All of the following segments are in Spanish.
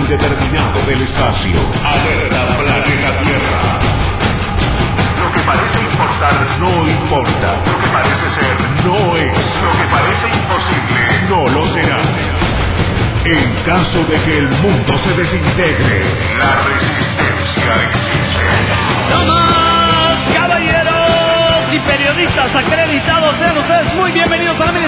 indeterminado del espacio. Alerta planeta Tierra. Lo que parece importar no importa. Lo que parece ser no es. Lo que parece imposible no lo será. En caso de que el mundo se desintegre, la resistencia existe. ¡Damas, caballeros y periodistas acreditados! Sean ustedes muy bienvenidos a la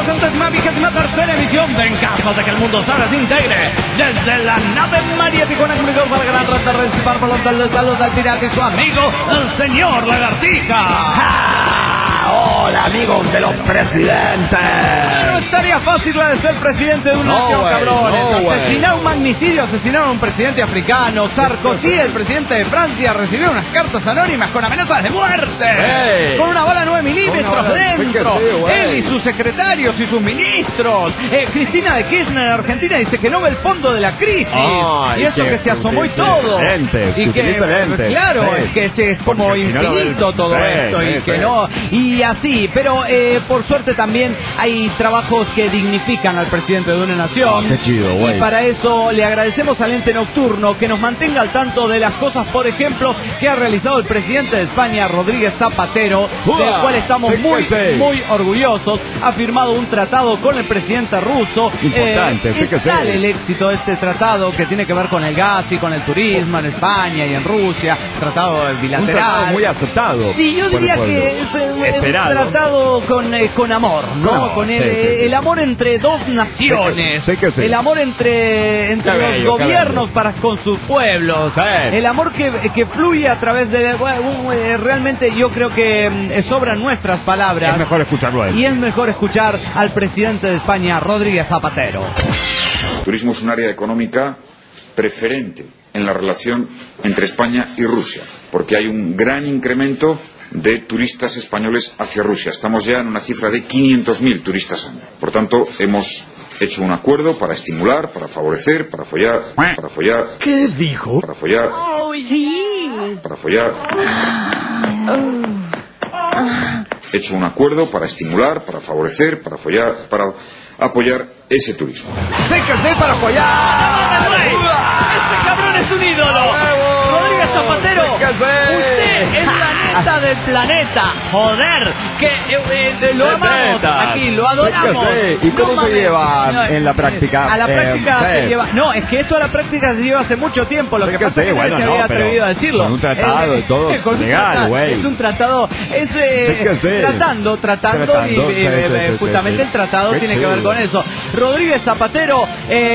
1223ª emisión de En caso de que el mundo se desintegre, desde la nave Marieti con comunicador de la gran red terrestre por los del salud del pirata y su amigo, el señor Lagartija. Hola, amigos de los presidentes. No estaría fácil la de ser presidente de una nación, cabrones. Asesinaron un magnicidio, asesinaron a un presidente africano. Sarkozy, el presidente de Francia, recibió unas cartas anónimas con amenazas de muerte. Con una bala 9 milímetros dentro. Él y sus secretarios y sus ministros. Cristina de Kirchner en Argentina dice que no ve el fondo de la crisis. Y eso que se asomó y todo. Y que, claro, que es como infinito todo esto. Y que no... Y así, pero por suerte también hay trabajos que dignifican al presidente de una nación. Qué chido, güey. Y para eso le agradecemos al ente nocturno que nos mantenga al tanto de las cosas, por ejemplo, que ha realizado el presidente de España, Rodríguez Zapatero, del cual estamos muy orgullosos. Ha firmado un tratado con el presidente ruso. Importante, es tal el éxito de este tratado que tiene que ver con el gas y con el turismo en España y en Rusia. Tratado bilateral. Un tratado muy aceptado. Sí, yo diría que es un tratado con amor, ¿no? Con el amor entre dos naciones. El amor entre los gobiernos para con sus pueblos. El amor que fluye a través de... realmente yo creo que sobran nuestras palabras. Es mejor escucharlo a él. Y es mejor escuchar al presidente de España, Rodríguez Zapatero. El turismo es un área económica preferente en la relación entre España y Rusia, porque hay un gran incremento de turistas españoles hacia Rusia. Estamos ya en una cifra de 500.000 turistas año. Por tanto, hemos hecho un acuerdo para estimular, para favorecer, para follar. ¿Qué dijo? Para follar. ¡Oh, sí! Para follar. He hecho un acuerdo para estimular, para favorecer, para follar, para apoyar ese turismo. ¡Séquese para follar! ¡Este cabrón es un ídolo! Rodríguez Zapatero, usted es la neta del planeta, joder, que lo amamos aquí, lo adoramos. ¿Y cómo se lleva en la práctica? A la práctica se lleva, no, es que esto a la práctica se lleva hace mucho tiempo, lo que pasa es que nadie se había atrevido a decirlo. Con un tratado y todo legal, güey. Es un tratado, tratando y justamente el tratado tiene que ver con eso. Rodríguez Zapatero,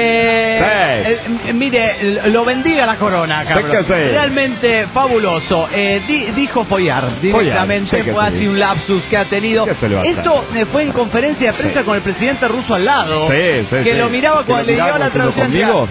mire, lo bendiga la corona, cabrón. Realmente fabuloso. Dijo follar directamente, fue así un lapsus que ha tenido. Esto fue en conferencia de prensa con el presidente ruso al lado, que lo miraba cuando le llegaba la traducción.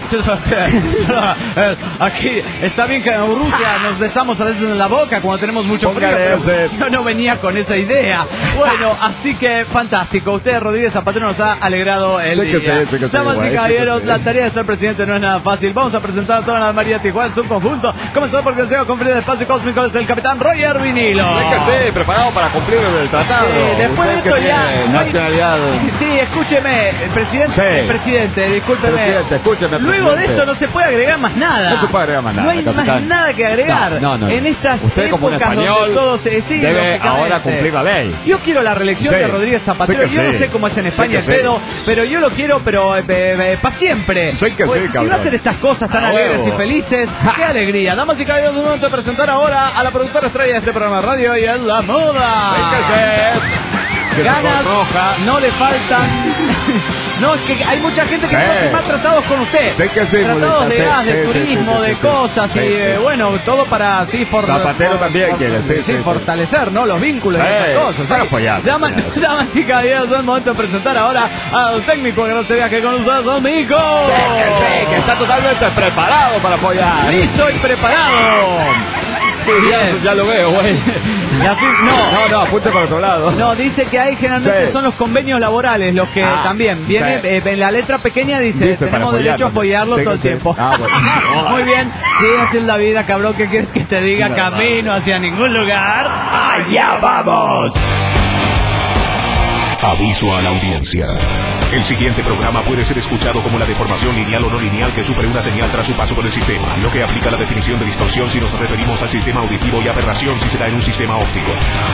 Aquí está bien que en Rusia nos besamos a veces en la boca cuando tenemos mucho frío, pero yo no venía con esa idea. Bueno, así que fantástico. Usted, Rodríguez Zapatero, nos ha alegrado el día. Damas y caballeros, la tarea de ser presidente no es nada fácil. Vamos a presentar a toda la María Tijuana en su conjunto. Comenzó por el conferencia de espacio cósmico es el capitán Roger Vinilo. Preparado para cumplir el tratado. Después de esto ya... Nacionalidad. Sí, escúcheme, presidente, discúlpeme. Escúcheme, luego de esto no se puede agregar más nada. No se puede agregar más nada. No hay más nada que agregar. No. En estas usted, como un español, todos debe ahora cumplir la ley. Yo quiero la reelección de Rodríguez Zapatero. Yo no sé cómo es en España, pero yo lo quiero, pero para siempre. Si va a hacer estas cosas tan alegres y felices, qué alegría. Damas y caballeros, un momento de presentar ahora a la productora estrella de este programa de radio y es la moda. Ganas no le faltan. No, es que hay mucha gente que quiere firmar tratados con usted. Tratados de gas, de turismo, de cosas y bueno, todo para así Zapatero también quiere, fortalecer, ¿no? Los vínculos y esas cosas. Para apoyar. Damas y caballeros, es el momento de presentar ahora al técnico que no se viaje con ustedes, Domingo. Que está totalmente preparado para apoyar. Listo y preparado. Sí, ya lo veo, güey. No, apunte para otro lado. No, dice que hay generalmente son los convenios laborales los que también viene en la letra pequeña dice tenemos derecho a follarlo todo el tiempo. Bueno. Muy bien, sí, así es la vida, cabrón. ¿Qué quieres que te diga? Camino hacia ningún lugar. ¡Allá vamos! Aviso a la audiencia. El siguiente programa puede ser escuchado como la deformación lineal o no lineal que sufre una señal tras su paso por el sistema, lo que aplica la definición de distorsión si nos referimos al sistema auditivo y aberración si se da en un sistema óptico.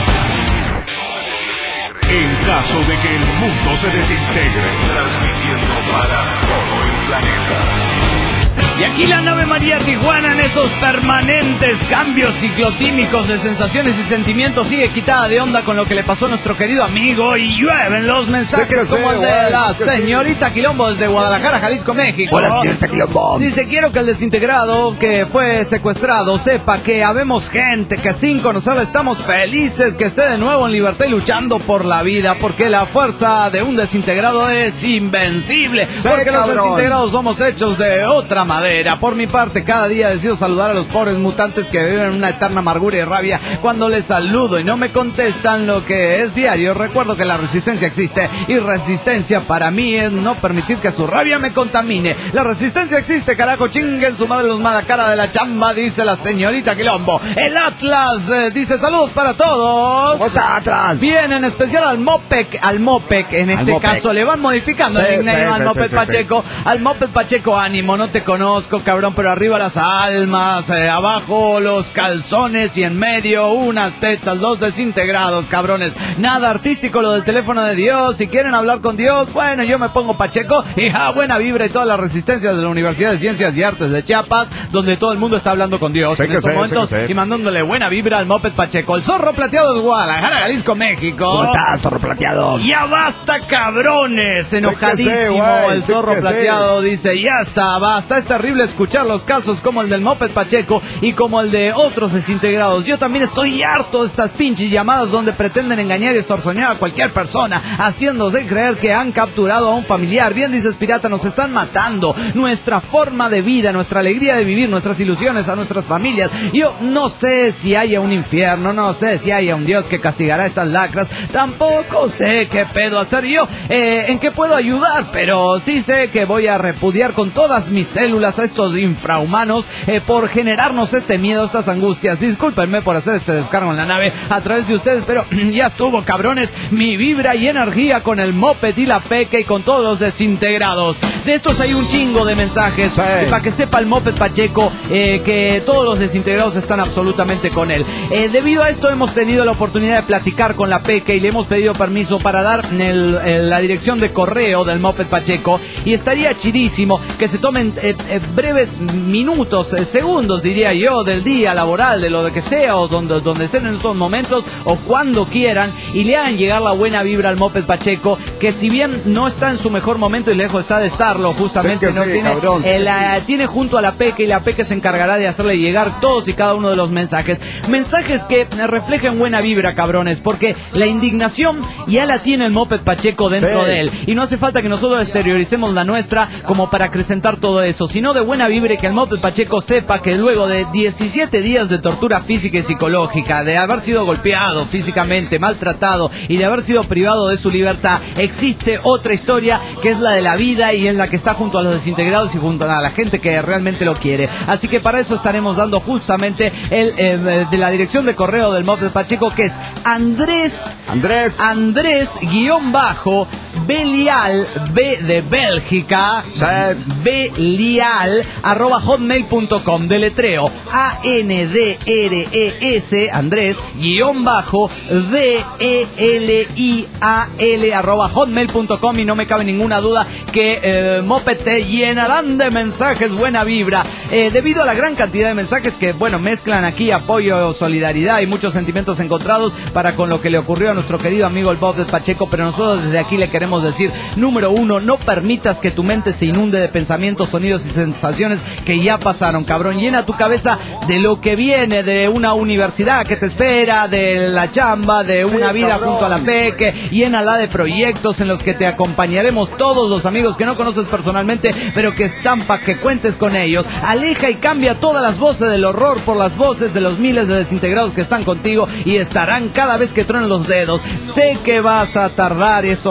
En caso de que el mundo se desintegre, transmitiendo para todo el planeta. Y aquí la nave María Tijuana, en esos permanentes cambios ciclotímicos de sensaciones y sentimientos, sigue quitada de onda con lo que le pasó a nuestro querido amigo, y llueven los mensajes como el de la señorita Quilombo desde Guadalajara, Jalisco, México. Hola, señorita Quilombo. Dice: quiero que el desintegrado que fue secuestrado sepa que habemos gente que sin conocerla estamos felices que esté de nuevo en libertad y luchando por la vida, porque la fuerza de un desintegrado es invencible, porque los desintegrados somos hechos de otra madera. Por mi parte, cada día decido saludar a los pobres mutantes que viven en una eterna amargura y rabia cuando les saludo y no me contestan lo que es diario. Recuerdo que la resistencia existe, y resistencia para mí es no permitir que su rabia me contamine. La resistencia existe, carajo, chinguen su madre los mala cara de la chamba, dice la señorita Quilombo. El Atlas dice: saludos para todos. ¿Cómo está, Atlas? Bien, en especial al Mopec, en este caso le van modificando el nickname al Moped Pacheco. Al Moped Pacheco, ánimo, no te conozco, cabrón, pero arriba las almas, abajo los calzones y en medio unas tetas, los desintegrados, cabrones. Nada artístico lo del teléfono de Dios. Si quieren hablar con Dios, bueno, yo me pongo Pacheco y buena vibra y toda la resistencia de la Universidad de Ciencias y Artes de Chiapas, donde todo el mundo está hablando con Dios en estos momentos y mandándole buena vibra al Moped Pacheco. El Zorro Plateado de Guadalajara, Jalisco, México. ¿Cómo estás, Zorro Plateado? Ya basta, cabrones. Enojadísimo el Zorro Plateado dice: ya está, basta. Es terrible escuchar los casos como el del Moped Pacheco y como el de otros desintegrados. Yo también estoy harto de estas pinches llamadas donde pretenden engañar y extorsionar a cualquier persona, haciéndose creer que han capturado a un familiar. Bien dices, pirata, nos están matando nuestra forma de vida, nuestra alegría de vivir, nuestras ilusiones a nuestras familias. Yo no sé si haya un infierno, no sé si haya un Dios que castigará estas lacras, tampoco sé qué pedo hacer yo, en qué puedo ayudar, pero sí sé que voy a repudiar con todas mis células a estos infrahumanos por generarnos este miedo, estas angustias. Discúlpenme por hacer este descargo en la nave a través de ustedes, pero ya estuvo, cabrones. Mi vibra y energía con el Moped y la Peque y con todos los desintegrados. De estos hay un chingo de mensajes, para que sepa el Moped Pacheco que todos los desintegrados están absolutamente con él. Debido a esto hemos tenido la oportunidad de platicar con la Peque y le hemos pedido permiso para dar la dirección de correo del Moped Pacheco, y estaría chidísimo que se tomen breves minutos, segundos diría yo, del día laboral, de lo que sea, o donde estén en estos momentos o cuando quieran, y le hagan llegar la buena vibra al Moped Pacheco, que si bien no está en su mejor momento y lejos está de estarlo, justamente no tiene junto a la Peque, y la Peque se encargará de hacerle llegar todos y cada uno de los mensajes que reflejen buena vibra, cabrones, porque la indignación ya la tiene el Moped Pacheco dentro de él, y no hace falta que nosotros exterioricemos la nuestra como para acrecentar todo eso, sino de buena vibra, y que el Moped Pacheco sepa que luego de 17 días de tortura física y psicológica, de haber sido golpeado físicamente, maltratado y de haber sido privado de su libertad, existe otra historia que es la de la vida, y en la que está junto a los desintegrados y junto a la gente que realmente lo quiere. Así que para eso estaremos dando justamente de la dirección de correo del Moped Pacheco, que es Andrés _Belial, B de Bélgica, Belial @hotmail.com, deletreo ANDRES, Andrés _BELIAL @hotmail.com, y no me cabe ninguna duda que Moped te llenarán de mensajes buena vibra, debido a la gran cantidad de mensajes que, bueno, mezclan aquí apoyo, solidaridad y muchos sentimientos encontrados para con lo que le ocurrió a nuestro querido amigo el Moped Pacheco. Pero nosotros desde aquí le queremos decir: número uno, no permitas que tu mente se inunde de pensamientos, sonidos y sensaciones que ya pasaron, cabrón. Llena tu cabeza de lo que viene, de una universidad que te espera, de la chamba, de una vida junto a la Peque. Llénala de proyectos en los que te acompañaremos todos los amigos que no conoces personalmente, pero que están para que cuentes con ellos. Aleja y cambia todas las voces del horror por las voces de los miles de desintegrados que están contigo y estarán cada vez que truenen los dedos. Sé que vas a tardar, eso lo sabemos,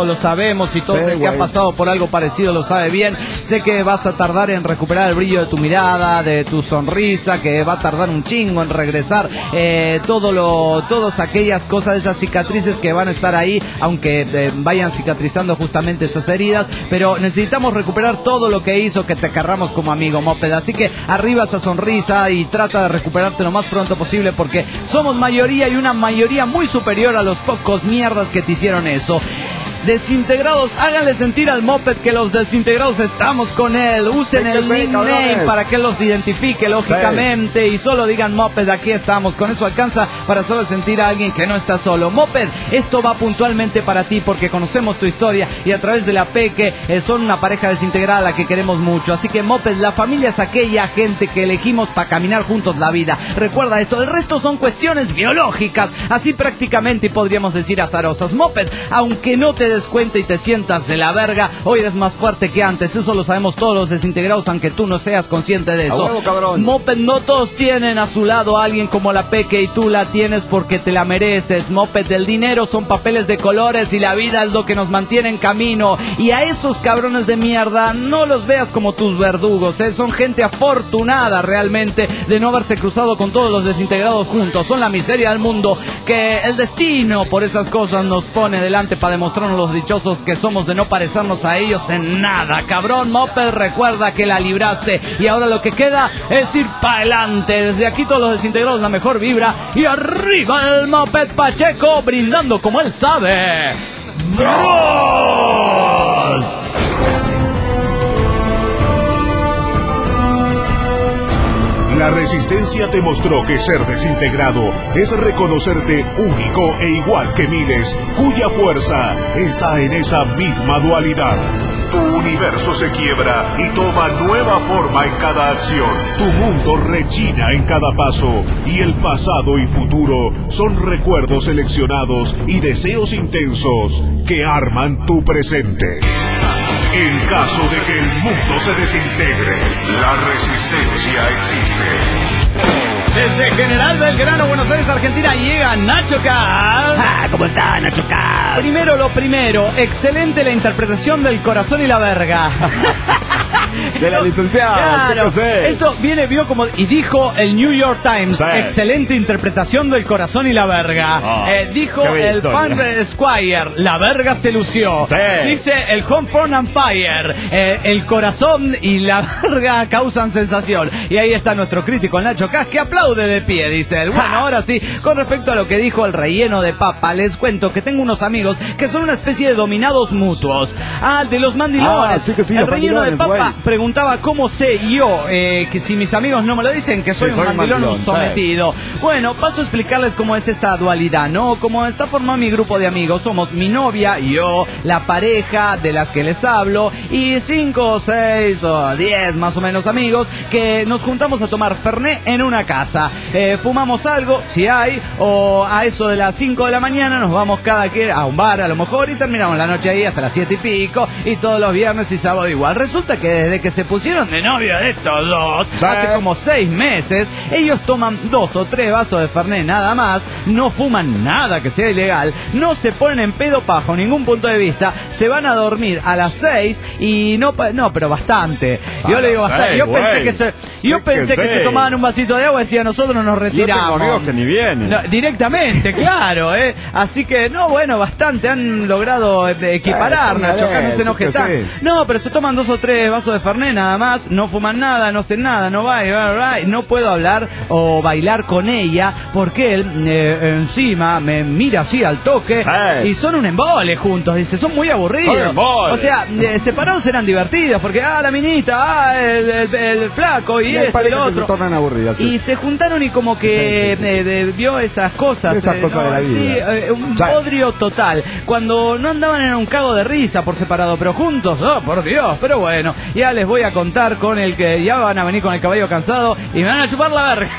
sabemos y todo el que ha pasado por algo parecido lo sabe bien. Sé que vas a tardar en recuperar el brillo de tu mirada, de tu sonrisa, que va a tardar un chingo en regresar todas aquellas cosas, esas cicatrices que van a estar ahí, aunque vayan cicatrizando justamente esas heridas, pero necesitamos recuperar todo lo que hizo que te querramos como amigo, Moped. Así que arriba esa sonrisa y trata de recuperarte lo más pronto posible, porque somos mayoría y una mayoría muy superior a los pocos mierdas que te hicieron eso. Desintegrados, háganle sentir al Moped que los desintegrados estamos con él. Usen el nickname para que los identifique lógicamente y solo digan Moped, aquí estamos. Con eso alcanza para solo sentir a alguien que no está solo. Moped, esto va puntualmente para ti porque conocemos tu historia y a través de la Peque son una pareja desintegrada a la que queremos mucho. Así que Moped, la familia es aquella gente que elegimos para caminar juntos la vida. Recuerda esto, el resto son cuestiones biológicas, así prácticamente y podríamos decir azarosas. Moped, aunque no te des cuenta y te sientas de la verga, hoy eres más fuerte que antes. Eso lo sabemos todos los desintegrados, aunque tú no seas consciente de eso. Moped, no todos tienen a su lado a alguien como la Peque y tú la tienes porque te la mereces. Moped, el dinero son papeles de colores y la vida es lo que nos mantiene en camino. Y a esos cabrones de mierda no los veas como tus verdugos, son gente afortunada realmente de no haberse cruzado con todos los desintegrados juntos. Son la miseria del mundo que el destino por esas cosas nos pone delante para demostrarnos los dichosos que somos de no parecernos a ellos en nada. Cabrón, Moped, recuerda que la libraste y ahora lo que queda es ir para adelante. Desde aquí todos los desintegrados la mejor vibra y arriba el Moped Pacheco brindando como él sabe. ¡Bros! La Resistencia te mostró que ser desintegrado es reconocerte único e igual que miles, cuya fuerza está en esa misma dualidad. Tu universo se quiebra y toma nueva forma en cada acción. Tu mundo rechina en cada paso y el pasado y futuro son recuerdos seleccionados y deseos intensos que arman tu presente. En caso de que el mundo se desintegre, la Resistencia existe. Desde General Belgrano, Buenos Aires, Argentina, llega Nacho Caz. ¿Cómo está, Nacho Caz? Primero lo primero, excelente la interpretación del corazón y la verga. De la licenciada. Claro, esto vio como, y dijo el New York Times, excelente interpretación del corazón y la verga. Dijo el Fan Squire, la verga se lució. Dice el Home Front and Fire, el corazón y la verga causan sensación. Y ahí está nuestro crítico Nacho Caz, que aplaude de pie, dice él. Bueno, ahora sí, con respecto a lo que dijo el relleno de papa, les cuento que tengo unos amigos que son una especie de dominados mutuos. De los mandilones. Sí, el relleno de papa preguntaba cómo sé yo que si mis amigos no me lo dicen, que soy un mandilón sometido. Bueno, paso a explicarles cómo es esta dualidad, ¿no? Cómo está formado mi grupo de amigos. Somos mi novia, yo, la pareja de las que les hablo y 5, 6 o 10 más o menos amigos que nos juntamos a tomar Fernet en una casa. Fumamos algo, si hay, o a eso de las 5 de la mañana nos vamos cada quien a un bar a lo mejor y terminamos la noche ahí hasta las 7 y pico y todos los viernes y sábado igual. Resulta que desde que se pusieron de novio de estos dos, hace como 6 meses, ellos toman 2 o 3 vasos de Fernet nada más, no fuman nada que sea ilegal, no se ponen en pedo bajo ningún punto de vista, se van a dormir a las 6 y no, pero bastante. Yo le digo bastante. Yo pensé que se tomaban un vasito de agua y decía nosotros nos retiramos. Yo tengo amigos que ni vienen. No, directamente, claro, Así que, no, bueno, bastante han logrado equiparar, Nacho, acá no se enoje tan. No, pero se toman 2 o 3 vasos de Fernet nada más, no fuman nada, no hacen nada, no no puedo hablar o bailar con ella porque él encima me mira así al toque y son un embole juntos, dice, son muy aburridos. O sea, separados eran divertidos porque la minita, el flaco y el otro. Se tornan aburridas, y se juntaron y como que vio esas cosas. Esas cosas de la vida. Sí, un bodrio total. Cuando no andaban era un cago de risa por separado, pero juntos, por Dios. Pero bueno, ya les voy a contar con el que ya van a venir con el caballo cansado y me van a chupar la verga.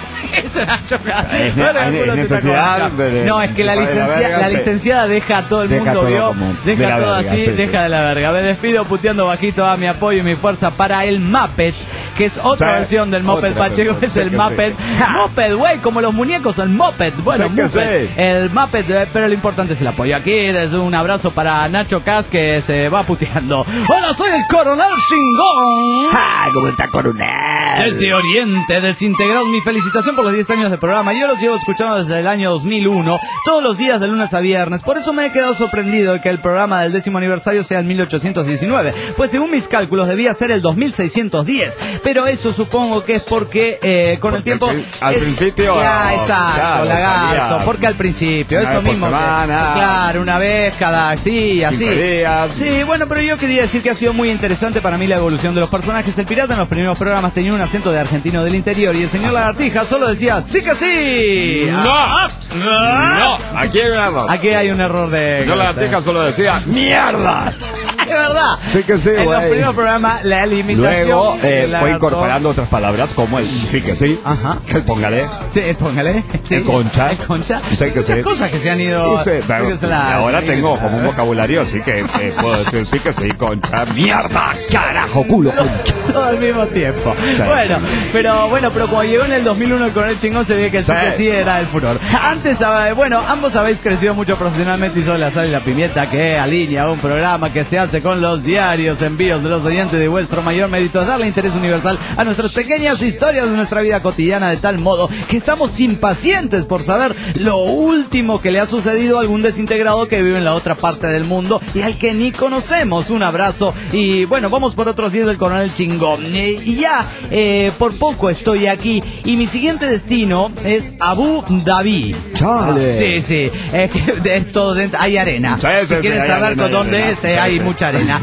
No, es que la licenciada deja a todo el mundo, deja todo así, deja de la verga. Me despido puteando bajito a mi apoyo y mi fuerza para el Muppet, que es otra versión del Moped Pacheco, es el Moped. Moped, güey, como los muñecos, el Moped. Bueno, el Moped, pero lo importante es el apoyo. Aquí desde un abrazo para Nacho Cas, que se va puteando. Hola, soy el Coronel Chingón. ¿Cómo está, Coronel? Desde Oriente, desintegrado. Mi felicitación por los 10 años del programa. Yo los llevo escuchando desde el año 2001, todos los días de lunes a viernes. Por eso me he quedado sorprendido de que el programa del 10º aniversario sea el 1819, pues según mis cálculos debía ser el 2610. Pero eso supongo que es porque con el tiempo... Al principio... exacto, lagarto. Porque al principio, eso mismo. Claro, una vez cada... Sí, así. 15 días. Sí, bueno, pero yo quería decir que ha sido muy interesante para mí la evolución de los personajes. El pirata en los primeros programas tenía un acento de argentino del interior y el señor Lagartija solo decía ¡sí que sí! No, aquí hay un error. Aquí hay un error de... Señor Lagartija solo decía ¡mierda! Es verdad. Sí que sí, en los primeros programas la limitación... Luego fue incorporando otras palabras como el sí que sí, el póngale. Sí, el póngale. Sí. El concha. El concha. Sí que muchas cosas que se han ido... Ahora tengo como un vocabulario así que puedo decir sí que sí, concha, mierda, carajo, culo, concha. Todo al mismo tiempo. Sí. Bueno, pero cuando llegó en el 2001 el Coronel Chingón se ve que el sí que sí era el furor. Antes, ambos habéis crecido mucho profesionalmente y son la sal y la pimienta que alinea un programa que se hace con los diarios envíos de los oyentes de vuestro mayor mérito es darle interés universal a nuestras pequeñas historias de nuestra vida cotidiana de tal modo que estamos impacientes por saber lo último que le ha sucedido a algún desintegrado que vive en la otra parte del mundo y al que ni conocemos. Un abrazo y bueno, vamos por otros 10 del Coronel Chingón. Y ya por poco estoy aquí y mi siguiente destino es Abu Dhabi. Chale. Sí, de esto hay arena. Si quieres saber con dónde es, hay mucha arena.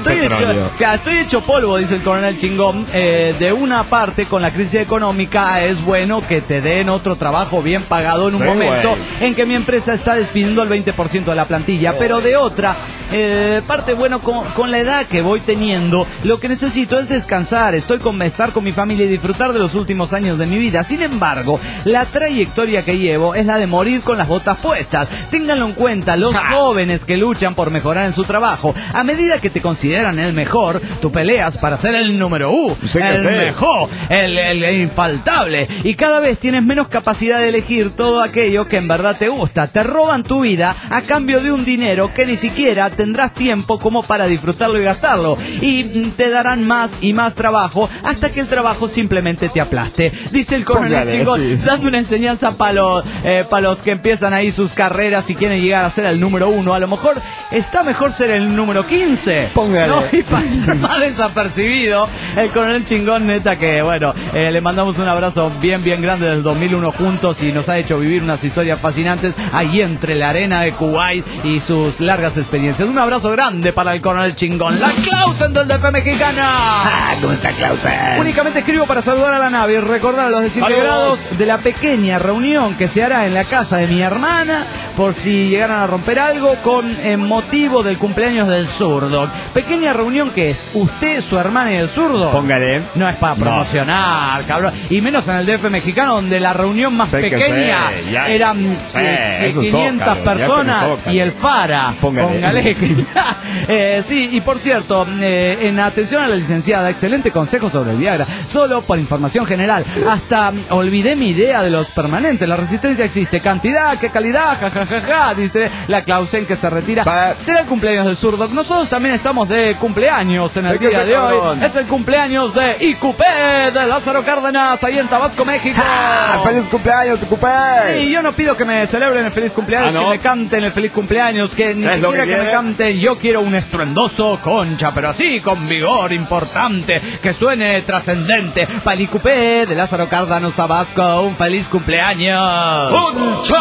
Estoy hecho polvo, dice el Coronel Chingón. De una parte, con la crisis económica, es bueno que te den otro trabajo bien pagado en un momento en que mi empresa está despidiendo el 20% de la plantilla, pero de otra parte, bueno, con la edad que voy teniendo, lo que necesito es descansar, estar con mi familia y disfrutar de los últimos años de mi vida. Sin embargo, la trayectoria que llevo es la de morir con las botas puestas. Ténganlo en cuenta los jóvenes que luchan por mejorar en su trabajo. A medida que te consideran el mejor, tú peleas para ser el número uno, mejor, el infaltable, y cada vez tienes menos capacidad de elegir todo aquello que en verdad te gusta. Te roban tu vida a cambio de un dinero que ni siquiera tendrás tiempo como para disfrutarlo y gastarlo, y te darán más y más trabajo hasta que el trabajo simplemente te aplaste, dice el Coronel Chingón, dando una enseñanza para los que empiezan ahí sus carreras y quieren llegar a ser el número 1. A lo mejor está mejor ser el número 15, ¿no? Y pasar más desapercibido. El Coronel Chingón, neta que bueno, le mandamos un abrazo bien grande desde el 2001 juntos y nos ha hecho vivir unas historias fascinantes ahí entre la arena de Kuwait y sus largas experiencias. Un abrazo grande para el Coronel Chingón. La Clausen del DF mexicana. ¿Cómo está, Clausen? Únicamente escribo para saludar a la nave y recordar a los desintegrados de la pequeña reunión que se hará en la casa de mi hermana por si llegaran a romper algo con motivo del cumpleaños del zurdo. Pequeña reunión que es usted, su hermana y el zurdo. Póngale. No es para promocionar, cabrón. Y menos en el DF mexicano, donde la reunión más pequeña eran 500 personas y el Fara. Póngale. Sí, y por cierto, en atención a la licenciada, excelente consejo sobre el Viagra. Solo por información general. Hasta olvidé mi idea de los permanentes. La resistencia existe. Cantidad, qué calidad, jajajaja, dice la Clausen que se retira. Será el cumpleaños del zurdo. Nosotros también estamos de cumpleaños en el día de hoy. Es el cumpleaños de IQP de Lázaro Cárdenas, ahí en Tabasco, México. ¡Feliz cumpleaños, IQP! Sí, yo no pido que me celebren el feliz cumpleaños, que me canten el feliz cumpleaños, que ni siquiera que me canten. Yo quiero un estruendoso concha, pero así con vigor importante, que suene trascendente. Para el IQP de Lázaro Cárdenas, Tabasco, un feliz cumpleaños. ¡Concha!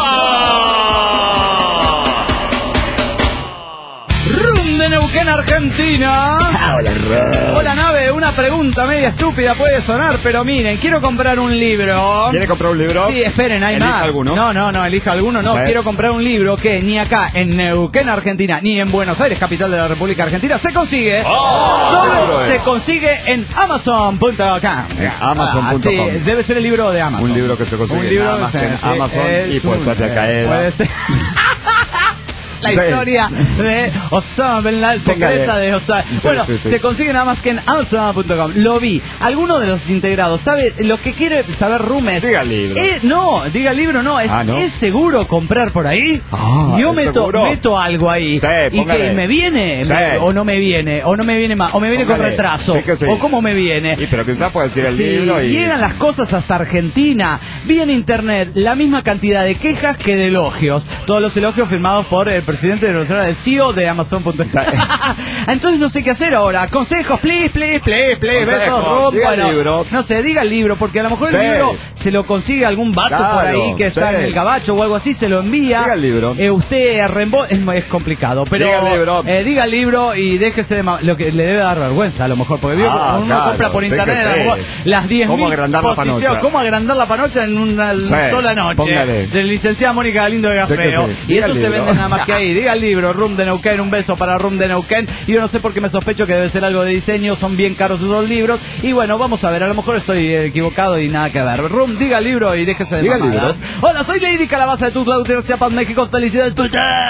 De Neuquén, Argentina. Hola, nave, una pregunta media estúpida puede sonar, pero miren, quiero comprar un libro. ¿Quiere comprar un libro? Sí, esperen, hay ¿Elija más. alguno? No, elija alguno, no. Sí. Quiero comprar un libro que ni acá en Neuquén, Argentina, ni en Buenos Aires, capital de la República Argentina, se consigue. Solo se consigue en Amazon.com. Amazon.com. Sí, debe ser el libro de Amazon. Un libro que se consigue en Amazon y puede ser de caer. Puede ser. La historia de Osama Bin Laden, secreta de Osama. Bueno, se consigue nada más que en Amazon.com. Lo vi. Alguno de los integrados sabe lo que quiere saber Rumes. Diga el libro. No, diga el libro, no. ¿Es seguro comprar por ahí? Yo meto algo ahí. Sí, y que me viene, o no me viene, o no me viene más, o me viene con retraso. Sí. O cómo me viene. Pero quizás puede decir el libro y... Llegan las cosas hasta Argentina. Vi en internet la misma cantidad de quejas que de elogios. Todos los elogios firmados por el presidente de el CEO de Amazon.com. Entonces no sé qué hacer ahora. Consejos, please. Libro. No sé, diga el libro, porque a lo mejor el libro se lo consigue algún vato por ahí que está en el gabacho o algo así, se lo envía. Diga el libro. Usted es complicado, pero diga el libro y déjese de lo que le debe dar vergüenza a lo mejor, porque uno compra por internet a lo mejor las 10.000 posiciones. ¿Cómo agrandar la panocha en una sola noche? Póngale. De licenciada Mónica Galindo de Gafeo. Y eso se vende nada más que ahí. Diga el libro, Rum de Neuquén, un beso para Rum de Neuquén. Y yo no sé por qué me sospecho que debe ser algo de diseño, son bien caros esos libros. Y bueno, vamos a ver, a lo mejor estoy equivocado y nada que ver. Rum, diga el libro y déjese de mamadas. Hola, soy Lady Calabaza de Tuxtla Gutiérrez, Chiapas, México. Felicidades, ¿cómo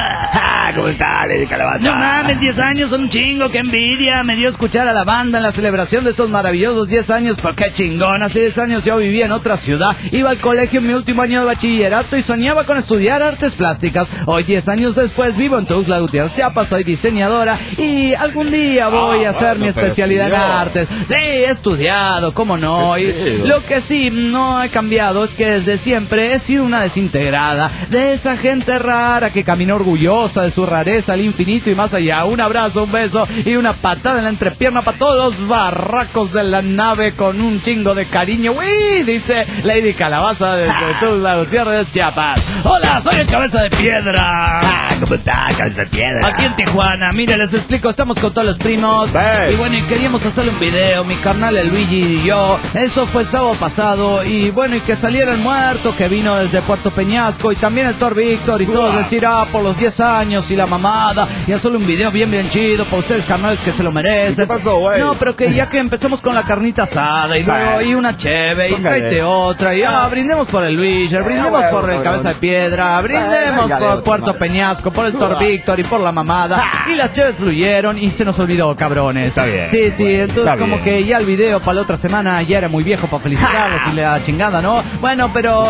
está, Lady Calabaza? No mames, 10 años son un chingo, qué envidia. Me dio escuchar a la banda en la celebración de estos maravillosos 10 años, pero qué chingón. Hace 10 años yo vivía en otra ciudad, iba al colegio en mi último año de bachillerato y soñaba con estudiar artes plásticas. Hoy 10 años después vivo en Tuxtla Gutiérrez, Chiapas, soy diseñadora y algún día voy a hacer mi especialidad en artes. Sí, he estudiado, cómo no. Y lo que sí no he cambiado es que desde siempre he sido una desintegrada de esa gente rara que camina orgullosa de su rareza al infinito y más allá. Un abrazo, un beso y una patada en la entrepierna para todos los barracos de la nave con un chingo de cariño. ¡Uy! Dice Lady Calabaza desde Tuxtla Gutiérrez, Chiapas. Hola, soy el Cabeza de Piedra. ¿Cómo está, Cabeza de Piedra? Aquí en Tijuana, mire, les explico, estamos con todos los primos. Y bueno, y queríamos hacerle un video, mi carnal el Luigi y yo. Eso fue el sábado pasado. Y bueno, y que saliera el muerto que vino desde Puerto Peñasco y también el Thor Víctor y todos decir, por los 10 años y la mamada. Y hacerle un video bien chido para ustedes, carnales, que se lo merecen. ¿Qué pasó, güey? No, pero que ya que empezamos con la carnita asada y luego y una cheve y tráete otra y brindemos por el Luigi, brindemos por el Cabeza de Piedra, brindemos por Puerto Peñasco, por el Thor Víctor y por la mamada. Y las cheves fluyeron y se nos olvidó, cabrones. Está bien. Sí, entonces como que ya el video para la otra semana ya era muy viejo para felicitarlos y la chingada, ¿no? Bueno, pero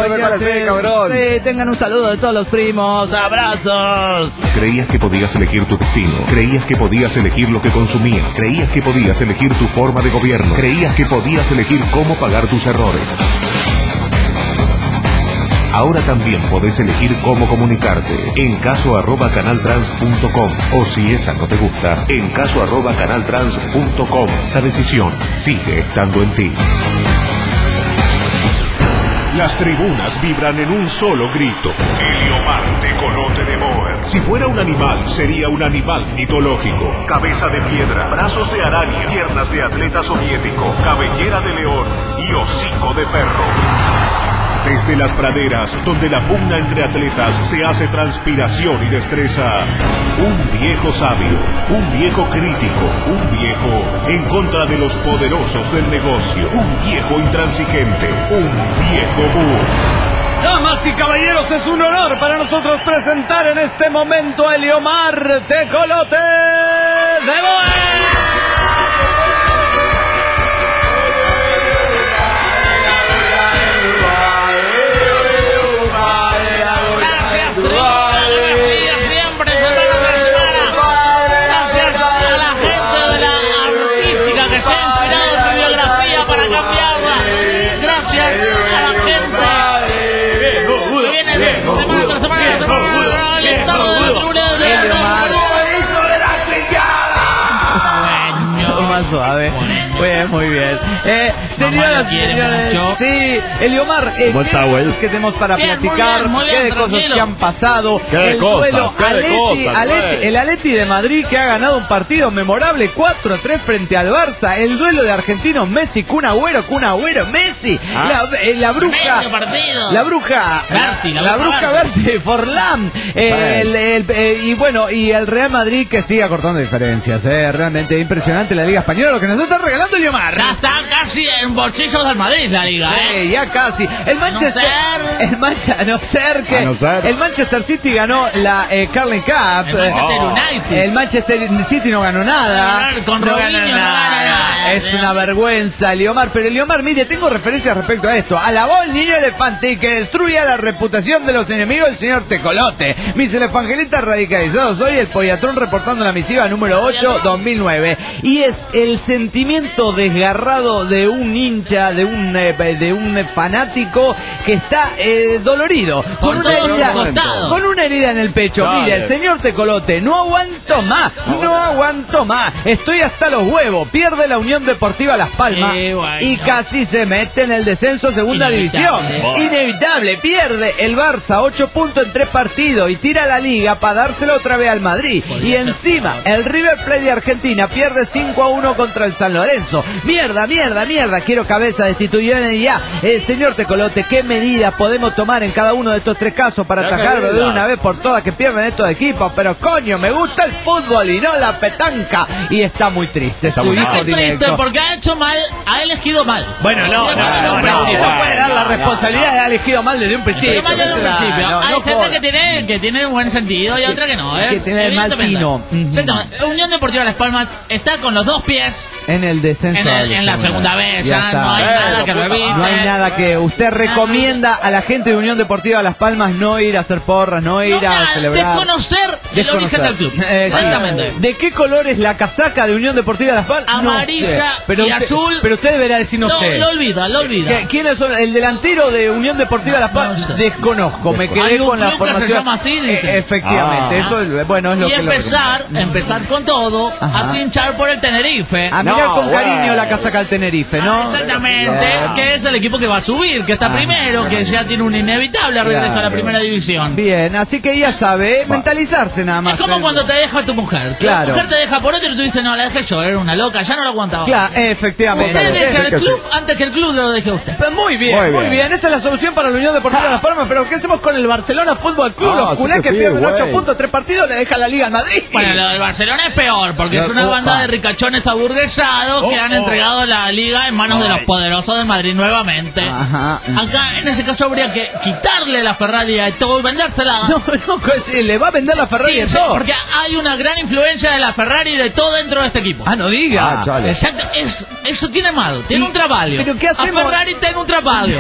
sí, tengan un saludo de todos los primos. ¡Abrazos! Creías que podías elegir tu destino. Creías que podías elegir lo que consumías. Creías que podías elegir tu forma de gobierno. Creías que podías elegir cómo pagar tus errores. Ahora también podés elegir cómo comunicarte. En caso@canaltrans.com. O si esa no te gusta, en caso@canaltrans.com. La decisión sigue estando en ti. Las tribunas vibran en un solo grito. Eliomar de Colote de Boer. Si fuera un animal, sería un animal mitológico. Cabeza de piedra, brazos de araña, piernas de atleta soviético, cabellera de león y hocico de perro. Desde las praderas, donde la pugna entre atletas se hace transpiración y destreza, un viejo sabio, un viejo crítico, un viejo en contra de los poderosos del negocio, un viejo intransigente, un viejo burro. Damas y caballeros, es un honor para nosotros presentar en este momento a Eliomar Tecolote de Boer. Suave. Muy bien. Señoras y señores, sí, Eliomar, ¿qué tenemos para platicar? ¿Qué de cosas que han pasado? El duelo el Atleti de Madrid, que ha ganado un partido memorable 4-3 frente al Barça. El duelo de argentinos, Messi, Kun Agüero, Messi. La bruja Berti Forlán. Y bueno, y el Real Madrid, que sigue acortando diferencias. Realmente impresionante la Liga Española, lo que nos está regalando segundo Liomar. Ya está casi en bolsillos del Madrid la liga, Ya casi. El Manchester, a no ser que el Manchester City ganó la Carling Cup. El Manchester United. El Manchester City no ganó nada. Con Robinho no gana nada. Es una vergüenza, Liomar. Pero Liomar, mire, tengo referencias respecto a esto. Alabó el niño elefante y que destruya la reputación de los enemigos del señor Tecolote. Mis elefangelitas radicalizados hoy, el Pollatrón reportando la misiva número 8-2009. Y es el sentimiento desgarrado de un hincha, de un fanático que está dolorido. Con una herida en el pecho. Dale. Mire, el señor Tecolote, no aguanto más. Estoy hasta los huevos. Pierde la Unión Deportiva Las Palmas y casi se mete en el descenso a segunda división. Inevitable. Pierde el Barça 8 puntos en 3 partidos y tira la liga para dársela otra vez al Madrid. Y encima, el River Plate de Argentina pierde 5-1 contra el San Lorenzo. Mierda. Quiero cabeza destituciones ya. Señor Tecolote, ¿qué medidas podemos tomar en cada uno de estos 3 casos para atajarlo de una vez por todas que pierden estos equipos? Pero coño, me gusta el fútbol y no la petanca. Y está muy triste. Está triste porque ha elegido mal. Bueno, no puede dar la responsabilidad de haber elegido mal desde un principio. Hay gente que tiene un buen sentido y otra que no. Que tiene el mal tino. Exactamente. Unión Deportiva Las Palmas está con los 2 pies en el descenso. En la segunda vez. Ya no hay nada que reviste. No hay nada que... Usted recomienda a la gente de Unión Deportiva Las Palmas no ir a hacer porras, no ir a celebrar. Desconocer el origen del club. Exactamente. ¿De qué color es la casaca de Unión Deportiva Las Palmas? Amarilla y azul. Pero usted deberá decir no sé. Lo olvida. ¿Quiénes son? ¿El delantero de Unión Deportiva Las Palmas? No sé. Desconozco, me quedé con la formación. Se llama así, dice. Efectivamente, eso es lo que empezar con todo, a cinchar por el Tenerife. A mirar con cariño la casaca del Tenerife, ¿no? Exactamente, que es el equipo que va a subir, que está primero, que ya tiene un inevitable regreso a la primera división. Bien, así que ya sabe, mentalizarse nada más. Es como cuando te deja tu mujer. Claro. La mujer te deja por otro y tú dices, no, la dejé yo, era una loca, ya no lo aguantaba. Claro, efectivamente. Usted deja el club antes que el club lo deje usted. Muy bien. Esa es la solución para la Unión Deportiva Las Palmas. Pero ¿qué hacemos con el Barcelona Fútbol Club? Los culés que pierden 8 puntos, 3 partidos, le deja la Liga al Madrid. Bueno, lo del Barcelona es peor, porque es una banda de ricachones aburguesados que han entregado la Liga en manos de los poderosos del Madrid nuevamente. Acá, en ese caso, habría que quitarle la Ferrari a todo y vendérsela. No, le va a vender la Ferrari a todo. Porque hay una gran influencia de la Ferrari y de todo dentro de este equipo. No diga. Exacto, eso tiene mal, tiene un trabalio. ¿Pero qué hacemos? A Ferrari tiene un trabalio.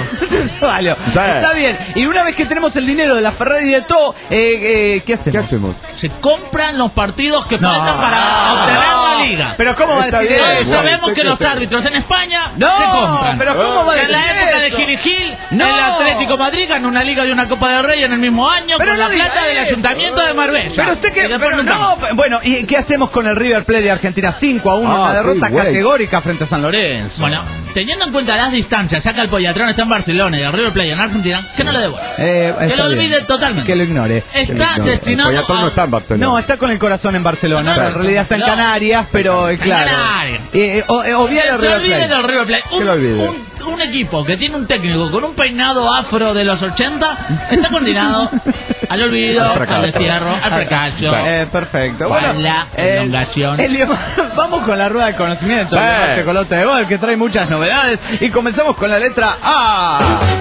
Está bien. Y una vez que tenemos el dinero de la Ferrari y de todo, ¿qué hacemos? Se compran los partidos que faltan para obtener la Liga. Pero ¿cómo va a decir eso? Sabemos que los árbitros en España se compran. Pero ¿cómo va a decir eso? En la época de Gil y Gil, el Atlético Madrid ganó una Liga y una Copa del Rey en el mismo año con la plata del Ayuntamiento de Marbella. Pero usted bueno, ¿y qué hacemos con el River Plate de Argentina? 5-1, una derrota categórica frente a San Lorenzo. Bueno, teniendo en cuenta las distancias, ya que el Pollatrón está en Barcelona y el River Plate en Argentina, que no le devuelva. Que lo olvide totalmente. Que lo ignore. Está destinado el Pollatrón no está en Barcelona. No, está con el corazón en Barcelona. En realidad está en Canarias, pero claro. Se olvide del River Plate. Un equipo que tiene un técnico con un peinado afro de los 80 está condenado al olvido, al destierro, al fracaso. Perfecto. Bueno, la elongación. Vamos con la rueda de conocimiento de Tecolote de Gol, que trae muchas novedades. Y comenzamos con la letra A.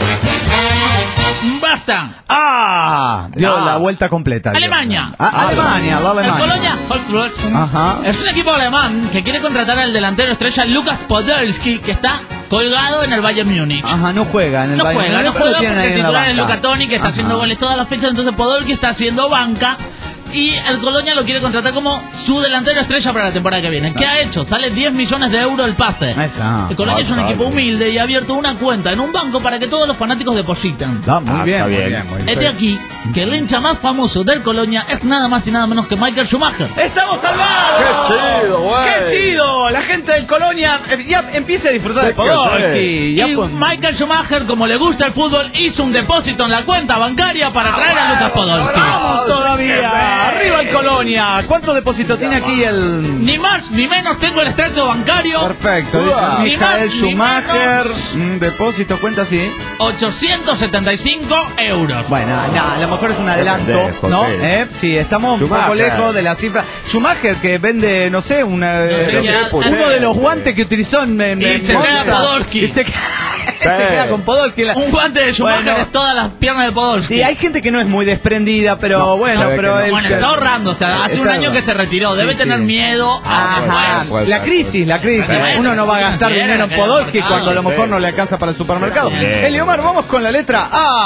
¡Basta! Dio la vuelta completa. Alemania. Alemania. El Colonia es un equipo alemán que quiere contratar al delantero estrella Lukas Podolski, que está colgado en el Bayern Múnich. No juega en el Bayern Múnich. No juega porque el titular es Luca Toni, que está haciendo goles todas las fechas. Entonces Podolski está haciendo banca. Y el Colonia lo quiere contratar como su delantero estrella para la temporada que viene. ¿Qué ha hecho? Sale 10 millones de euros el pase. El Colonia es un equipo humilde y ha abierto una cuenta en un banco para que todos los fanáticos depositan. Muy bien. Es de aquí que el hincha más famoso del Colonia es nada más y nada menos que Michael Schumacher. ¡Estamos salvados! ¡Qué chido, güey! ¡Qué chido! La gente del Colonia ya empieza a disfrutar de Podolski. Y Michael Schumacher, como le gusta el fútbol, hizo un depósito en la cuenta bancaria para traer a Lukas Podolski. ¡Vamos todavía! ¡Arriba el Colonia! ¿Cuánto depósito tiene aquí el...? Ni más ni menos, tengo el extracto bancario. Perfecto. Dice Michael Schumacher. Depósito, cuenta así. 875 euros. Bueno, a lo mejor es un adelanto, Lejos, ¿no? sí. Sí, estamos un Schumacher. poco lejos de la cifra. Schumacher, que vende, no sé, uno de los guantes que utilizó en Y se Monza. queda Podolski. Y se queda con Podolski. Un guante de Schumacher Bueno. es todas las piernas de Podolski. Sí, hay gente que no es muy desprendida, pero bueno, sabe pero... que no. Bueno, está ahorrando, o sea, hace un año que se retiró, debe tener miedo a... Ajá, puede la ser, crisis. ser. Uno no va a gastar Sí, dinero en que Podolski el cuando a lo mercado, mejor sí. no le alcanza para el supermercado. Bien. Eliomar, vamos con la letra A.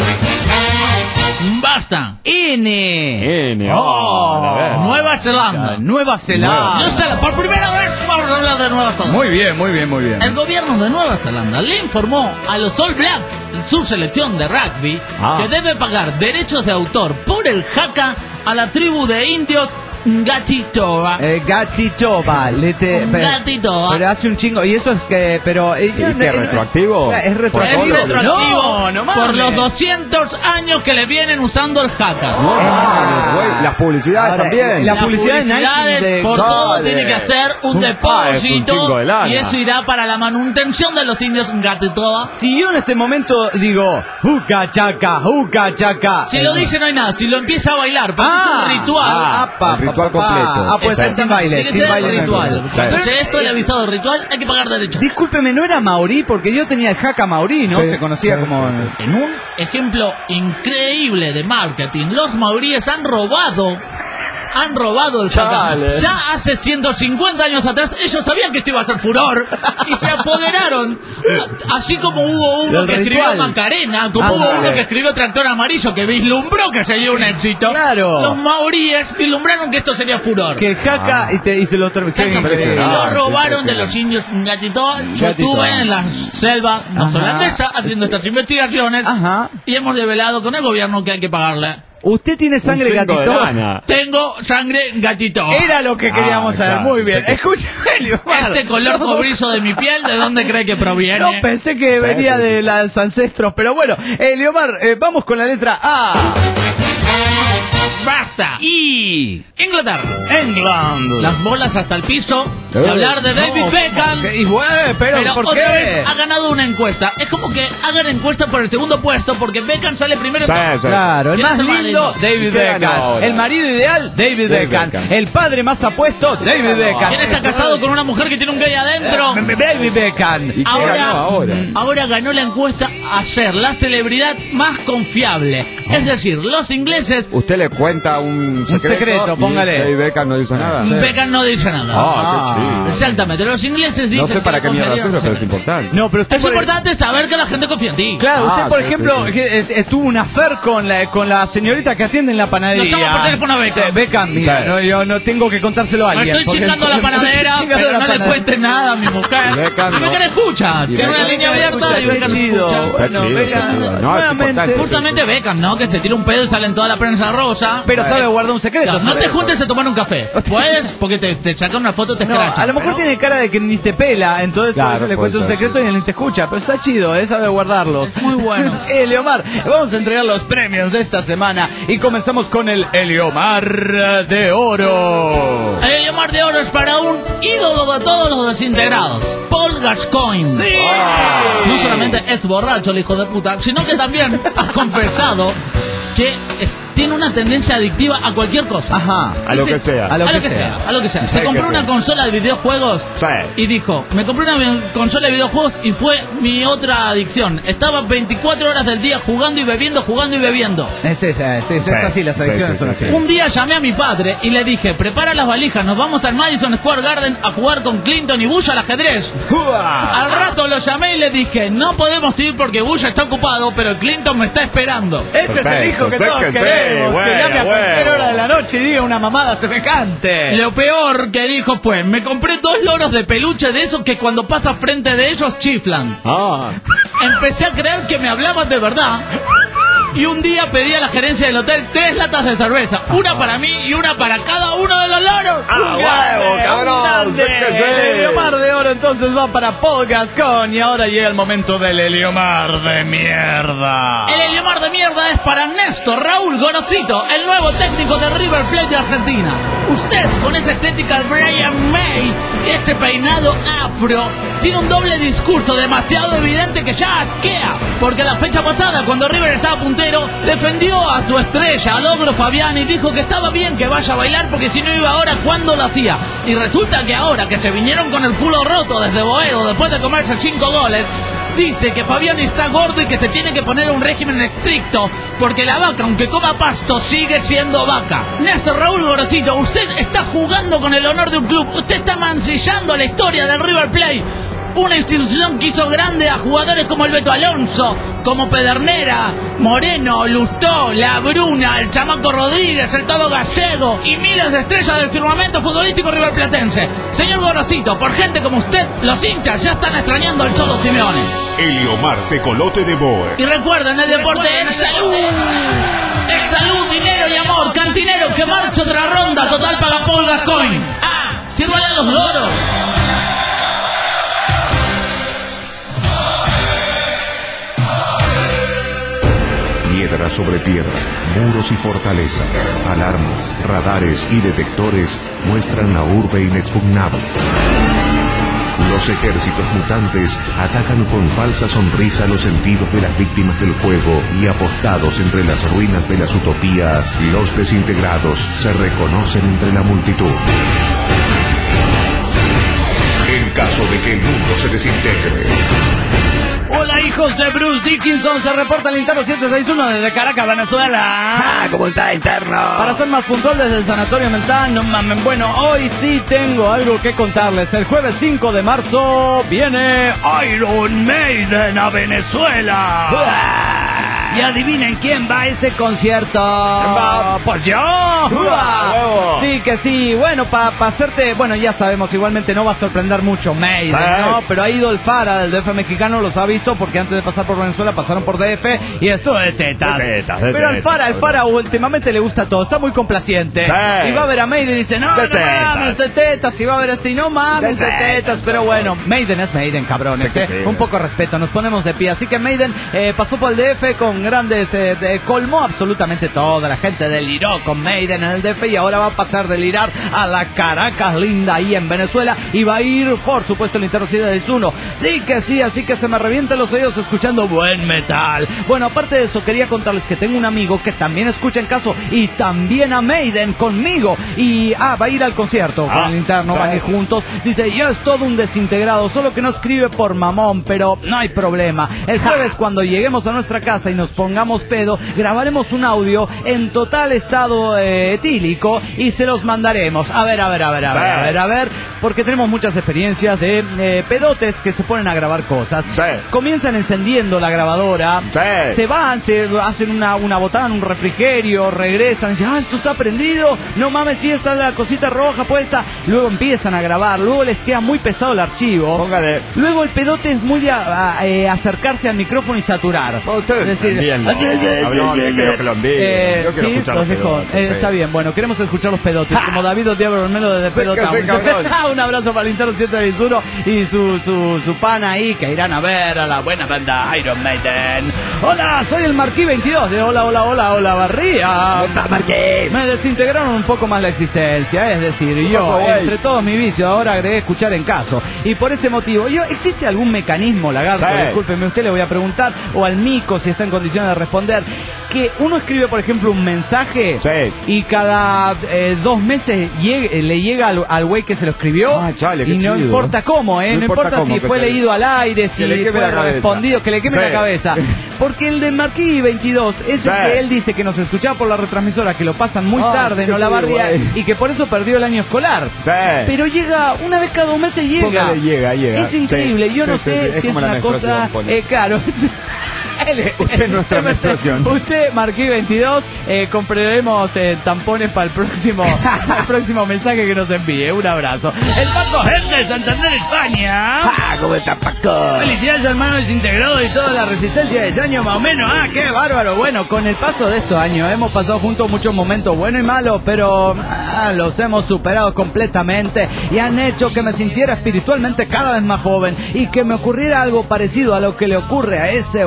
Basta. N. A ver. Nueva Zelanda. Nueva Zelanda. Por primera vez vamos a hablar de Nueva Zelanda. Muy bien, muy bien, muy bien. El gobierno de Nueva Zelanda le informó a los All Blacks, su selección de rugby, que debe pagar derechos de autor por el haka a la tribu de indios Ngati-Toba. Gatitoba. Gatitoba. Pero hace un chingo. Y eso es que... Pero, ¿Y qué, retroactivo? Es Es retroactivo. retroactivo No por mames. los 200 años que le vienen usando el haka. Güey, las publicidades Ahora, también. la publicidad de Nike publicidades, por Dale. todo tiene que hacer un Es un depósito chingo de lana. y eso irá para la manutención de los indios Ngati-Toba. Si yo en este momento digo, juca chaca. Si lo dice no hay nada, si lo empieza a bailar, porque es un ritual. el ritual completo. Puede ser sin baile. Tiene que Sin ser baile. ritual. Sí. Cuando sea esto el avisado ritual, hay que pagar derechos. Discúlpeme, ¿no era maorí? Porque yo tenía el jaca maorí, ¿no? Sí. Se conocía como... En un ejemplo increíble de marketing, los maoríes han robado el haka. Chale. Ya hace 150 años atrás, ellos sabían que esto iba a ser furor y se apoderaron. Así como hubo uno Del que escribió ritual. Macarena, como hubo Ándale. uno que escribió Tractor Amarillo, que vislumbró que sería un éxito. Claro. Los maoríes vislumbraron que esto sería furor. Que el jaca y te lo terminé. Exactamente. Ah, Lo sí, robaron sí, de sí. los indios Ngati-Toba. Yo Ngati-Toba. estuve en la selva neozelandesa haciendo estas investigaciones Ajá. y hemos develado con el gobierno que hay que pagarle. ¿Usted tiene sangre Un chingo de gatito? lana. Tengo sangre Ngati-Toba. Era lo que queríamos saber. claro, Muy bien. pensé que- Escúchame, Eliomar. Este color cobrizo de mi piel, ¿de dónde cree que proviene? No, pensé que venía sí. de los ancestros, pero bueno, Eliomar, vamos con la letra A. ¡Basta! Y Inglaterra. England. Las bolas hasta el piso de hablar de David Beckham. Y bueno, pero ¿por otra qué? vez ha ganado una encuesta. Es como que hagan encuesta por el segundo puesto porque Beckham sale primero. Sí, en todo. sí. Claro, el ¿Quién más es el lindo, marido? David ¿Y qué ganó Beckham. ahora? El marido ideal, David Beckham. Beckham. El padre más apuesto, David Beckham. ¿Quién está casado con una mujer que tiene un gay adentro? David Beckham. ¿Y qué ganó ahora? Ahora ganó la encuesta a ser la celebridad más confiable. Es decir, los ingleses, Usted le cuenta un secreto, y póngale. David Beckham no dice nada. Beckham no dice nada. Ah, qué chido. Exactamente, los ingleses dicen No sé para que qué mierda confiarían sirve, pero en es los importante. No, pero usted Es por- importante saber que la gente confía en ti. Claro, usted Ah, por sí, ejemplo sí, que, tuvo una affair con la señorita que atiende en la panadería. Lo llamo por teléfono a Beckham. Beckham, mira, Sí. no, yo no tengo que contárselo a Me alguien. estoy porque- chingando a la panadera, chingando a pero la no le panadera. cuente nada a mi mujer. Beckham Y no. Beckham escucha, Y tiene una Beckham línea abierta y Qué Beckham chido. escucha. Está chido, está Beckham, chido. No, es nuevamente. importante. Justamente Beckham, ¿no? Que se tira un pedo y sale en toda la prensa rosa. Pero sabe guardar un secreto. No sabe te eso. juntes a tomar un café. Puedes, porque te sacan una foto, te No, escrachan. a lo mejor tiene cara de que ni te pela, entonces por Claro, eso le puede cuenta un ser. secreto y él ni te escucha. Pero está chido, sabe guardarlos. Es muy bueno. Sí, Eliomar, vamos a entregar los premios de esta semana y comenzamos con el Eliomar de Oro. El Eliomar de Oro es para un ídolo de todos los desintegrados, Paul Gascoigne. No solamente es borracho el hijo de puta, sino que también ha confesado que tiene una tendencia adictiva a cualquier cosa. Ajá. A lo que sea. A lo que sea, sea. a lo que sea. Sí, Se compró que una sea. consola de videojuegos Sí. y dijo, me compré una consola de videojuegos y fue mi otra adicción. Estaba 24 horas del día jugando y bebiendo, jugando y bebiendo. Es así, las Sí, adicciones sí, son sí, así. sí. Un día llamé a mi padre y le dije, prepara las valijas, nos vamos al Madison Square Garden a jugar con Clinton y Bush al ajedrez. Al rato lo llamé y le dije, no podemos ir porque Bush está ocupado, pero Clinton me está esperando. Ese es el hijo que Perfecto, todos sé que sí, queremos, que bueno, llame a cualquier bueno. hora de la noche y diga una mamada semejante. Lo peor que dijo fue, me compré 2 loros de peluche de esos que cuando pasas frente de ellos chiflan. Ah, Empecé a creer que me hablaban de verdad. Y un día pedí a la gerencia del hotel 3 latas de cerveza. Una para mí y una para cada uno de los loros. huevo, cabrón, sé que sí. El Eliomar de Oro entonces va para Paul Gascoigne y ahora llega el momento del Eliomar de mierda. El Eliomar de mierda es para Néstor Raúl Gorosito, el nuevo técnico de River Plate de Argentina. Usted, con esa estética de Brian May y ese peinado afro, tiene un doble discurso demasiado evidente que ya asquea. Porque la fecha pasada, cuando River estaba puntero, defendió a su estrella, al ogro Fabián, y dijo que estaba bien que vaya a bailar porque si no iba ahora, ¿cuándo lo hacía? Y resulta que ahora que se vinieron con el culo roto desde Boedo después de comerse 5 goles, dice que Fabián está gordo y que se tiene que poner un régimen estricto porque la vaca, aunque coma pasto, sigue siendo vaca. Néstor Raúl Gorosito, usted está jugando con el honor de un club, usted está mancillando la historia del River Plate. Una institución que hizo grande a jugadores como el Beto Alonso, como Pedernera, Moreno, Lustó, La Bruna, el Chamaco Rodríguez, el Todo Gallego y miles de estrellas del firmamento futbolístico riverplatense. Señor Gorosito, por gente como usted, los hinchas ya están extrañando al Cholo Simeone. Eliomar Tecolote de Boer. Y recuerden, el deporte es salud. Es salud, dinero y amor. Cantinero, que marcha otra ronda. Total paga Paul Gascoigne. Sírvale a los loros. Piedra sobre piedra, muros y fortalezas, alarmas, radares y detectores muestran la urbe inexpugnable. Los ejércitos mutantes atacan con falsa sonrisa los sentidos de las víctimas del juego y apostados entre las ruinas de las utopías, los desintegrados se reconocen entre la multitud. En caso de que el mundo se desintegre. Hola, hijos de Bruce Dickinson, se reporta el interno 761 desde Caracas, Venezuela. ¿Cómo está, interno? Para ser más puntual, desde el Sanatorio Mental, no mamen. Bueno, hoy sí tengo algo que contarles. El jueves 5 de marzo viene Iron Maiden a Venezuela. Y adivinen quién va a ese concierto. Pues yo. Sí, que sí. Bueno, para hacerte... Bueno, ya sabemos, igualmente no va a sorprender mucho Maiden, ¿no? Pero ha ido el Fara del DF mexicano, los ha visto, porque antes de pasar por Venezuela pasaron por DF y esto de tetas. Pero al Fara últimamente le gusta todo, está muy complaciente. Y va a ver a Maiden y dice, no mames, de tetas. Y va a ver a este y no mames, de tetas. Pero bueno, Maiden es Maiden, cabrones. Un poco de respeto, nos ponemos de pie. Así que Maiden pasó por el DF con grandes... colmó absolutamente toda la gente, deliró con Maiden en el DF y ahora va a pasar de delirar a la Caracas linda ahí en Venezuela y va a ir, por supuesto, el Interno 761. Sí que sí, así que se me revientan los oídos escuchando buen metal. Bueno, aparte de eso, quería contarles que tengo un amigo que también escucha En Caso y también a Maiden conmigo y va a ir al concierto con el Interno, van a ir juntos. Dice, yo es todo un desintegrado, solo que no escribe por mamón, pero no hay problema. El jueves, cuando lleguemos a nuestra casa y nos pongamos pedo, grabaremos un audio en total estado etílico y se los mandaremos. A ver, porque tenemos muchas experiencias de pedotes que se ponen a grabar cosas. Comienzan encendiendo la grabadora, se van, se hacen una botada en un refrigerio, regresan, dicen, esto está prendido, no mames, sí está la cosita roja puesta, luego empiezan a grabar, luego les queda muy pesado el archivo. Póngale. Luego el pedote es muy de acercarse al micrófono y saturar. Ustedes es decir, sí, los dejo. Está bien, bueno, queremos escuchar los pedotes, como David Diablo Romero de Pedota. Un abrazo para el Interno 761 y su pana ahí, que irán a ver a la buena banda Iron Maiden. Hola, soy el Marquí 22 de Hola Barría. ¿Cómo está, Marquí? Me desintegraron un poco más la existencia, es decir, yo, entre todos mis vicios, ahora agregué escuchar En Caso. Y por ese motivo, ¿existe algún mecanismo, Lagarto? Discúlpeme, usted le voy a preguntar, o al Mico, si está en condiciones de responder, que uno escribe, por ejemplo, un mensaje y cada 2 meses le llega al güey que se lo escribió y no importa cómo, no importa si fue leído al aire, si fue respondido, que le queme la cabeza. Porque el de Marquí 22 es el que él dice que nos escuchaba por la retransmisora, que lo pasan muy tarde en Olavarría y que por eso perdió el año escolar. Pero llega, una vez cada 2 meses llega. Es increíble, yo no sé si es una cosa... claro, Usted es nuestra menstruación. Usted, Marquí 22, compraremos tampones para el próximo mensaje que nos envíe. Un abrazo. El Paco Gente de Santander, España. ¿Cómo está, Paco? Felicidades, hermano desintegrado y toda la resistencia de ese año más o menos. Qué bárbaro. Bueno, con el paso de estos años hemos pasado juntos muchos momentos buenos y malos, pero los hemos superado completamente y han hecho que me sintiera espiritualmente cada vez más joven y que me ocurriera algo parecido a lo que le ocurre a ese güey del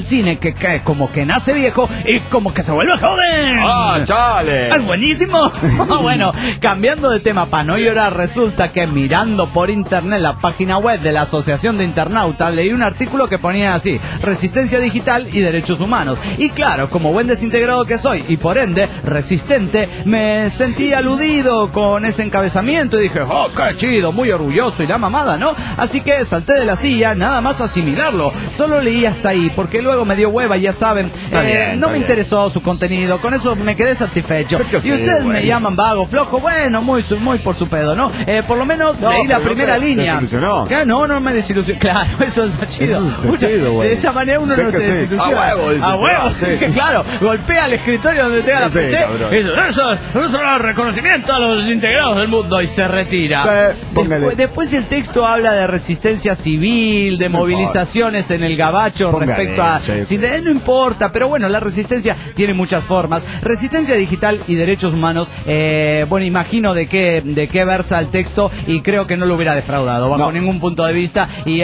al cine que como que nace viejo y como que se vuelve joven. ¡Ah, chale! ¡Es buenísimo! Bueno, cambiando de tema, para no llorar, resulta que mirando por internet la página web de la Asociación de Internautas, leí un artículo que ponía así: resistencia digital y derechos humanos. Y claro, como buen desintegrado que soy, y por ende resistente, me sentí aludido con ese encabezamiento y dije, ¡oh, qué chido! Muy orgulloso y la mamada, ¿no? Así que salté de la silla, nada más asimilarlo. Solo leí hasta ahí, porque luego me dio hueva, ya saben. No me interesó su contenido, con eso me quedé satisfecho. Y ustedes me llaman vago, flojo, bueno, muy por su pedo, ¿no? Por lo menos leí la primera línea. ¿Qué? No me desilusionó. Claro, eso es lo chido. De esa manera uno no se desilusiona. A huevo, es que claro, golpea al escritorio donde tenga la PC. Eso es un reconocimiento a los integrados del mundo y se retira. Después el texto habla de resistencia civil, de movilizaciones en el gabacho respecto a... No importa, pero bueno, la resistencia tiene muchas formas. Resistencia digital y derechos humanos, bueno, imagino de qué versa el texto y creo que no lo hubiera defraudado bajo ningún punto de vista. Y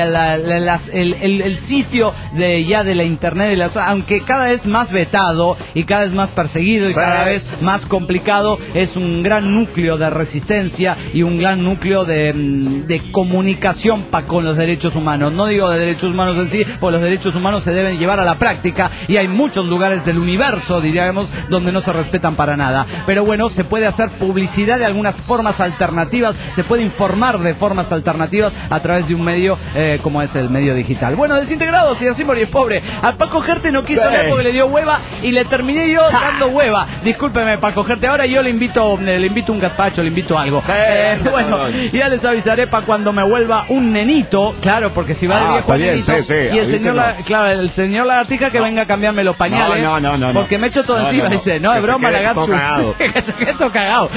el sitio de la internet, aunque cada vez más vetado y cada vez más perseguido y cada vez más complicado, es un gran núcleo de resistencia y un gran núcleo de comunicación con los derechos humanos. No digo de derechos humanos en sí, porque los derechos humanos se deben llevar a la práctica y hay muchos lugares del universo, diríamos, donde no se respetan para nada. Pero bueno, se puede hacer publicidad de algunas formas alternativas, se puede informar de formas alternativas a través de un medio como es el medio digital. Bueno, desintegrados y así morir pobre. A Paco Gerte no quiso leer porque le dio hueva y le terminé yo dando hueva. Discúlpeme, Paco Gerte, ahora yo le invito un gazpacho, le invito algo. Bueno, ya les avisaré para cuando me vuelva un nenito, claro, porque si va de viejo a nenito, y el señor Lagartija que venga a cambiarme los pañales, porque me echo todo encima, dice, no, es broma, Lagartiju. Que se quede todo cagado.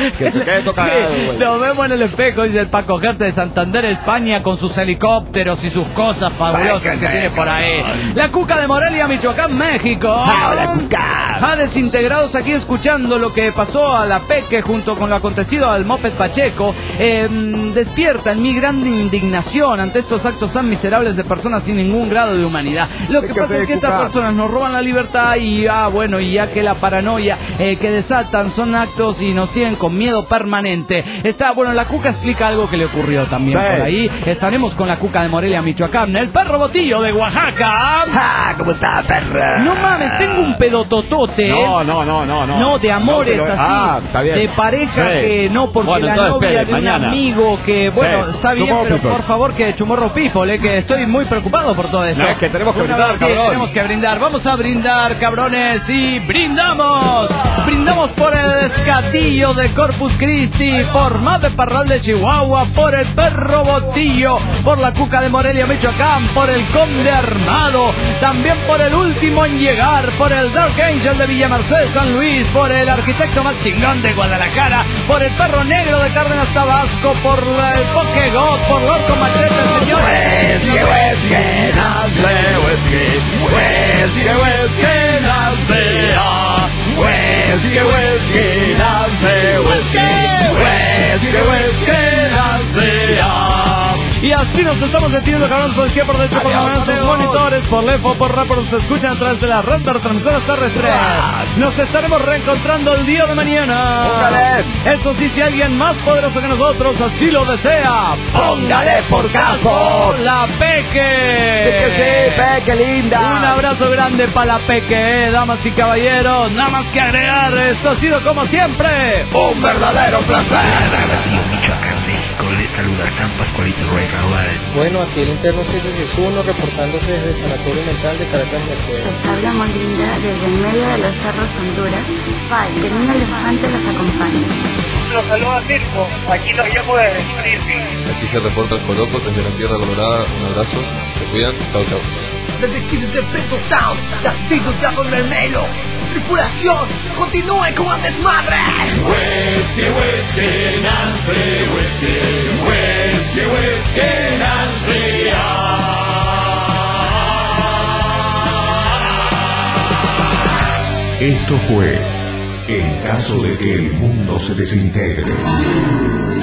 Lo vemos en el espejo, dice el Paco Gerte de Santander, España, con sus helicópteros y sus cosas fabulosas que tiene por ahí. La Cuca de Morelia, Michoacán, México. ¡Hola, Cuca! A desintegrados aquí escuchando lo que pasó a la Peque junto con lo acontecido al Moped Pacheco. Despierta en mi gran indignación ante estos actos tan miserables de personas sin ningún grado de humanidad. Lo que pasa es que estas personas nos roban la libertad y ya que la paranoia que desatan son actos y nos tienen con miedo permanente. La Cuca explica algo que le ocurrió también por ahí. Estaremos con la Cuca de Morelia, Michoacán, el perro Botillo de Oaxaca. ¿Cómo está, perra? No mames, tengo un pedototote. No, de amores así, de pareja que no, porque la novia de un amigo que, está bien, pero por favor que Chumorro People, que estoy muy preocupado por todo esto. Es que tenemos que brindar, cabrón. Tenemos que brindar, vamos a brindar, cabrones, y brindamos por el Escatillo de Corpus Christi, por Mave Parral de Chihuahua, por el perro Botillo, por la Cuca de Morelia, Michoacán, por el Conde Armado, también por el último en llegar, por el Dark Angel de Villamerced, San Luis, por el arquitecto más chingón de Guadalajara, por el perro negro de Cárdenas, Tabasco, por el Pokegot, por Lorco Machete, señores. Y así nos estamos deteniendo, cabrón, por izquierda, por derecho, por la sus monitores, por lefo, por rap, nos escuchan a través de la red de retransmisoras terrestres. Nos estaremos reencontrando el día de mañana. Póngale. Eso sí, si alguien más poderoso que nosotros así lo desea, póngale por caso la Peque. Sí que sí, Peque linda. Un abrazo grande para la Peque, damas y caballeros. Nada más que agregar, esto ha sido como siempre un verdadero placer. Les saluda San Pascualito Rey Raúl. Bueno, aquí el interno 761 reportándose desde el Sanatorio Mental de Caracas, Venezuela. Les habla Molinda desde el medio de los cerros Honduras. Que un elefante los acompañe. Los saluda Circo, aquí los llamo desde Springfield. Aquí se reporta el Coloco desde la Tierra Colorada. Un abrazo, se cuidan, chao chao. Desde Kids de Peto Town, David Dragon Mermelo. Tripulación, continúe con el desmadre. Whisky, Nancy, Whisky, Nancy. Esto fue En caso de que el mundo se desintegre.